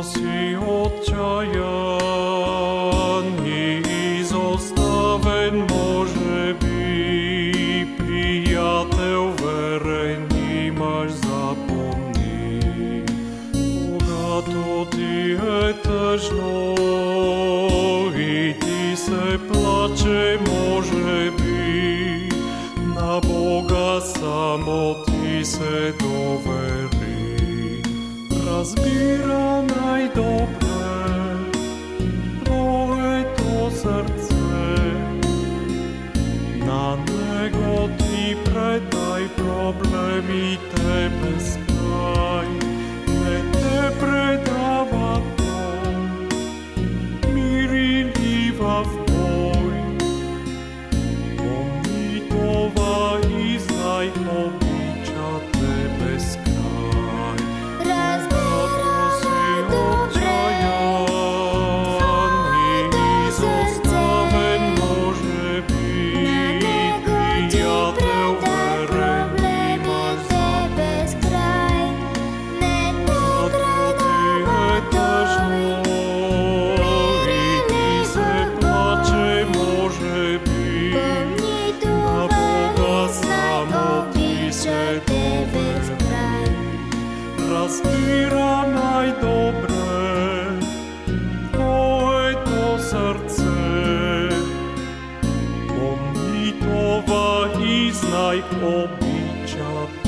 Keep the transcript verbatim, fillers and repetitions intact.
si отчаяний и зоставен, може би, приятел верен имаш, запомни. Когато ти е тъжно и ти се плаче, може би, на Бога само ти се довери. Разбира най-добре твоето сърце, на Него ти предай проблемите без край. Не те предава Той, мир или в бой. Помни това и знай, обича те без край. Разбира най-добре твоето сърце, помни това и знай, обича